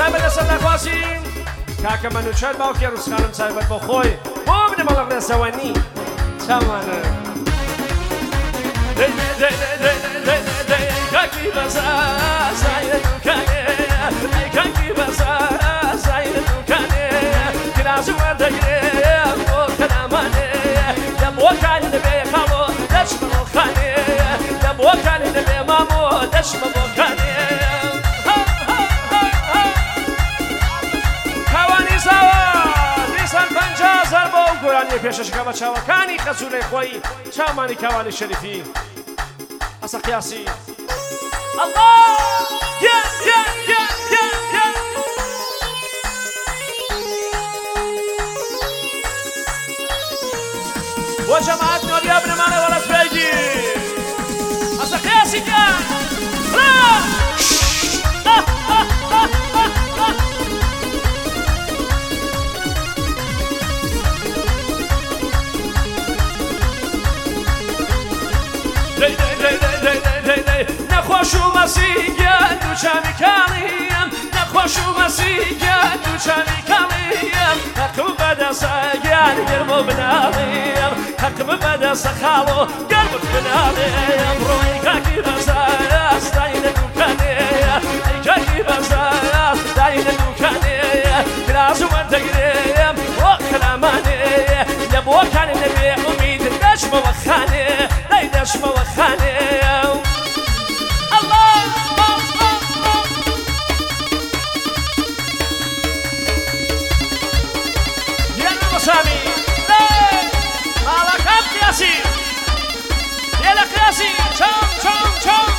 چای بەدەسەر نەخواسیم کاکە مەنوچەر باوکێ ڕوسخانم چایبەت بۆ خۆی بۆ بنە بەڵق نەسەوەنی چاوانە کاکی بەزار زایە دوکانێ کاکی بەزار زایە دوکانێ کراز وەردەگرێ بۆ کەلامانێ لە بۆکانی دەبێ خاڵۆ دەچمە بۆخانێ لە بۆکانی دەبێ مامۆ دەچمە بۆکانێ کاوانی زاوە دیسان 50,000 بۆ گۆرانی پێشەشەکە بە چاوەکانی خەجوولەی خۆی چاومانی کاوانی شەریفی ئەسە قیاسی الله بۆ جەماعەت نۆریا بنەمانە وەڵەت بێگی ئەسە قیاسی کە نەخۆش و مەسیگەن دووچاوی کاڵیم نەخۆش و مەسیگەن دووچاوی کاڵیم حەقم بەدەسە گیان گەرم و بناڵیم حەقم بەدەسە خاڵ و گەرمت بناڵیم ڕۆی کاکی بەزار داینە دووکانەیە ئەی کاکی بەزار داینە دووکانەیە کراز وەردەگرێم بۆ کەلامانەیە لە بۆکانی نەبێ ئومید دەچمەوە خانێ دەی دەچمەوە خانێ سامي على كم قياسي يلا قياسي شام شام شام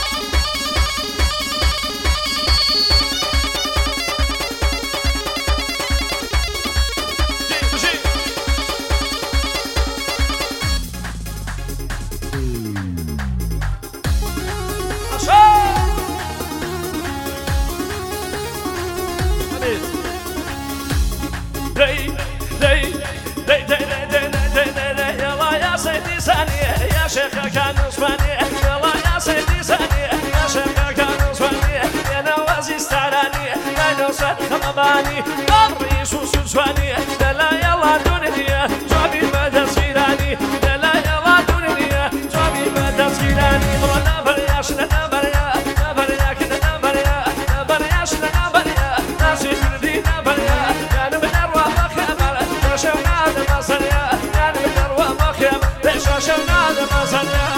يا شيخ كان اسمعني يلا يا سيدي ثاني يا شيخ كان اسمعني يا نوازي استعراني يا نوسد خمباني الرئيس وسوسواني لا يلا دنيا جابي مدى صيراني لا يلا دنيا جابي مدى صيراني ولا برياش لا بريا لا بريا كده لا بريا لا برياش لا بريا ناسي فردي لا بريا يا نبدر وبخمر يا شونا ما صريا يا نبدر وبخمر شاشنا لمزنيا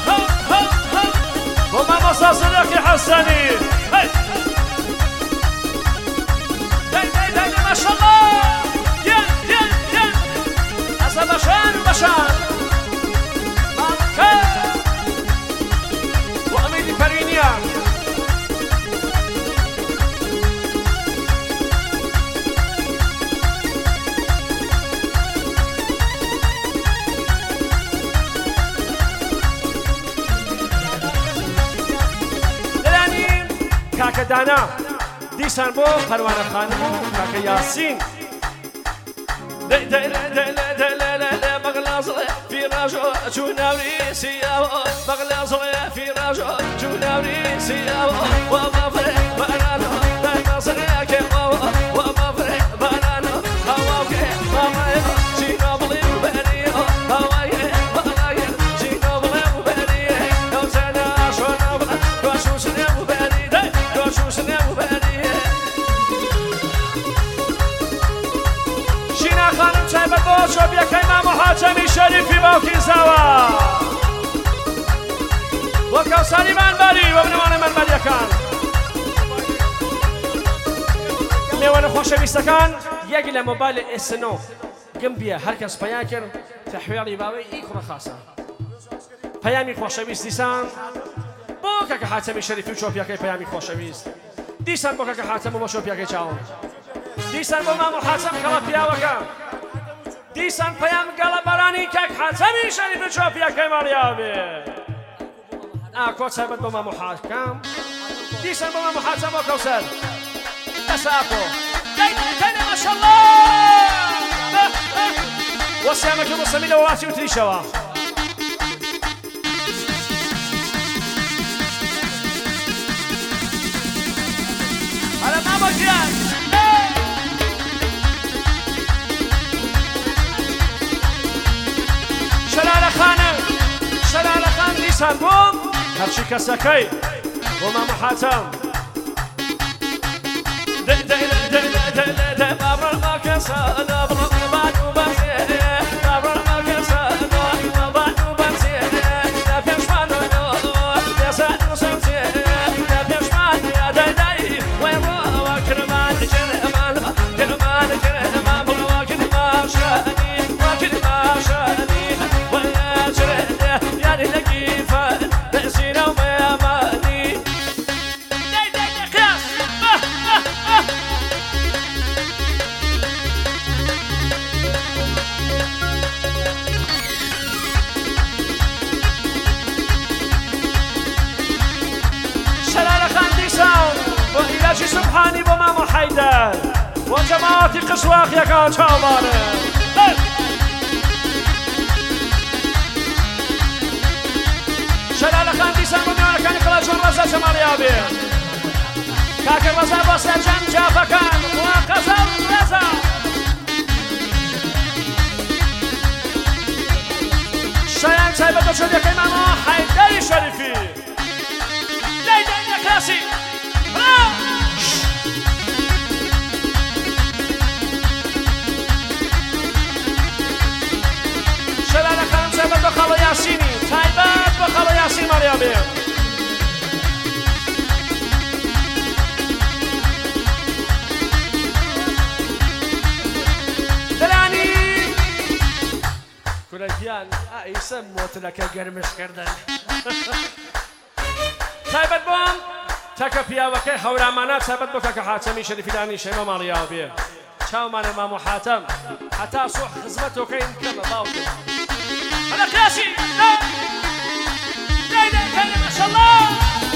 وما مصاصلك حسني هاي ما شاء الله يا هذا بشان وأميدي فرينيا کاکە دانا دیسان بۆ پەروانە خانم و کاکە یاسین بەغلازڵێ فیڕاژۆ چووناوری سیاوە بەغلازڵێ فیڕاژۆ چووناوری سیاوە وە بەفرێ بەرانۆ دەمەسەرێکێ ئەوە وە بەفرێ بەرانۆ هەواوکێ مامایە چینۆ بڵێ و بەریە هەوایە بەڵایە چینۆ بڵێ و بەریە ئەوزانە شۆنە بڵێ گۆشوشنێ و بەری شینا خانم چایبەت بۆ چۆپیەکەی مامۆ حاچەمی شەریفی باوکی زاوە بۆ کەوسەری مانبەری وە بنەوانە مەنبەریەکان لێوەنە خۆشەویستەکان یەک لە مۆبایل ئێسنۆ گم بیە هەرکەس پەیا کرد تەحویڵی باوەی ئی کوڕە خاسە پەیامی خۆشەویست دیسان بۆ کەکە حاچەمی شەریفی و چۆپیەکەی پەیامی خۆشەویست دیسان بۆ کەکە حاچەم و بۆ چۆپیەکەی چاوم دیسان بۆ مامۆ حاچەم کەڵە پیاوەکە دیسان پەیام گەڵە بەرانی کەک حاچەمی شەریفی و چۆپیەکەی مەڵیا بێ ئاکۆ چایبەت بۆ مامۆ حاکەم دیسان بۆ مامۆ حاچەم بۆ کەوسەر دەسە ئاکۆ دەیدەیدە ماشەڵڵا وەسیامەکە بۆ سەمی لە وڵاتی وتریشەوە هەرە مامۆ گیان دیسان بووم هەرچی کەسەکەی بۆ مامۆ حاتەم سبحاني بمامو حيدر وجماعتي قشواق يا كان شامانه شلال خان ديسان بميانا كان يقلج ورزا جمال يابي كاكر رزا بصر جن جافا كان وقزل رزا شيان سايبتو شد يا كيمامو حيدر شريفي ليدين يا كلاسي شلال خان سايبت بخالو ياسيني تايبت بخالو ياسين مريابي دلاني كولاديان يسموت لك قرمش كردن تايبت بوم تاكا بياوكي هورامانا تايبت بكا حاتمي شريفي داني شيما مريابي شاو مانا مامو حاتم حتى صوح خزمته كاين كما باوكي أنا قياسي لا كلمة ما شاء الله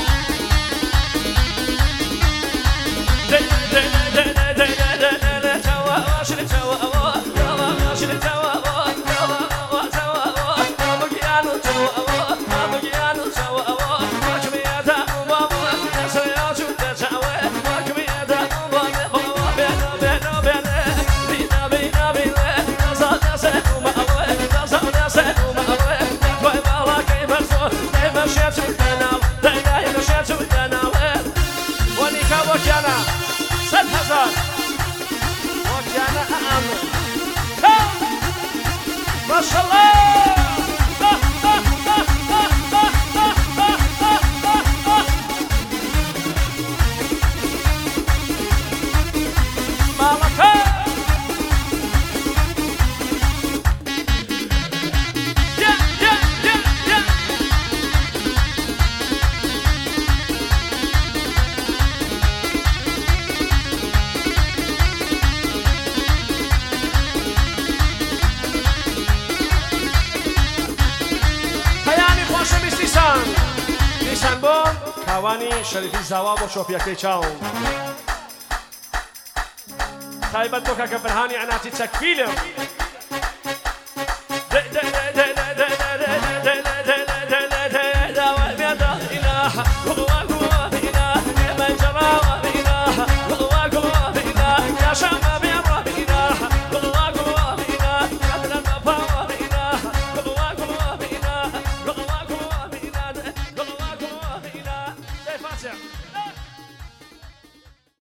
وكيانا 6,000 وكيانا أعمل ما شاء الله دیسان بوم کاوانی شریفی زاوا بۆ شۆپیەکەی چاوم تایبەت بۆ کاکە بەرهانی عناتی چەکفیلم داوای بێدا ئیلاها